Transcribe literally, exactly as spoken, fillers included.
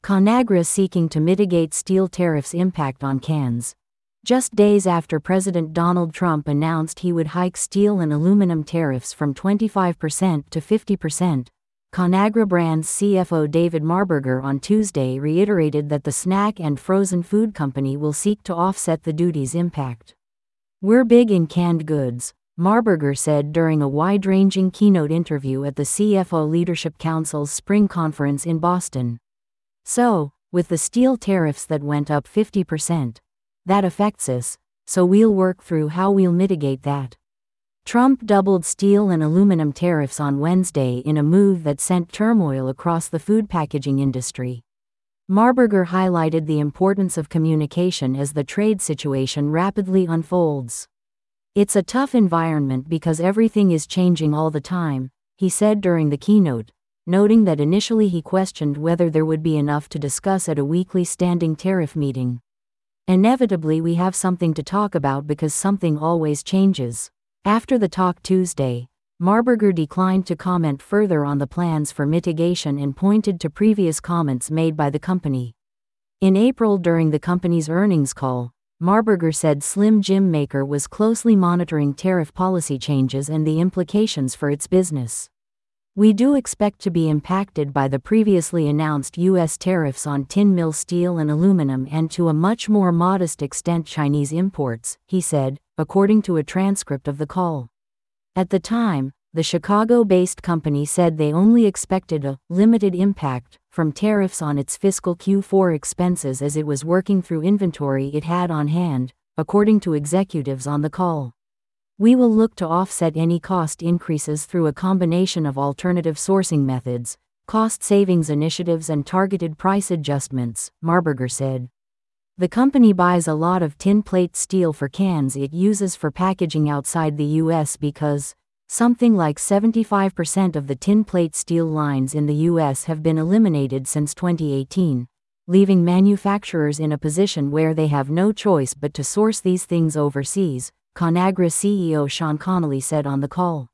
ConAgra seeking to mitigate steel tariffs' impact on cans. Just days after President Donald Trump announced he would hike steel and aluminum tariffs from twenty-five percent to fifty percent, ConAgra Brands C F O David Marburger on Tuesday reiterated that the snack and frozen food company will seek to offset the duty's impact. "We're big in canned goods," Marburger said during a wide-ranging keynote interview at the C F O Leadership Council's spring conference in Boston. "So, with the steel tariffs that went up fifty percent, that affects us, so we'll work through how we'll mitigate that." Trump doubled steel and aluminum tariffs on Wednesday in a move that sent turmoil across the food packaging industry. Marburger highlighted the importance of communication as the trade situation rapidly unfolds. "It's a tough environment because everything is changing all the time," he said during the keynote, noting that initially he questioned whether there would be enough to discuss at a weekly standing tariff meeting. "Inevitably we have something to talk about because something always changes." After the talk Tuesday, Marburger declined to comment further on the plans for mitigation and pointed to previous comments made by the company. In April during the company's earnings call, Marburger said Slim Jim Maker was closely monitoring tariff policy changes and the implications for its business. "We do expect to be impacted by the previously announced U S tariffs on tin mill steel and aluminum and to a much more modest extent Chinese imports," he said, according to a transcript of the call. At the time, the Chicago-based company said they only expected a limited impact from tariffs on its fiscal Q four expenses as it was working through inventory it had on hand, according to executives on the call. "We will look to offset any cost increases through a combination of alternative sourcing methods, cost savings initiatives and targeted price adjustments," Marburger said. The company buys a lot of tin plate steel for cans it uses for packaging outside the U S because something like seventy-five percent of the tin plate steel lines in the U S have been eliminated since twenty eighteen, leaving manufacturers in a position where they have no choice but to source these things overseas, ConAgra C E O Sean Connolly said on the call.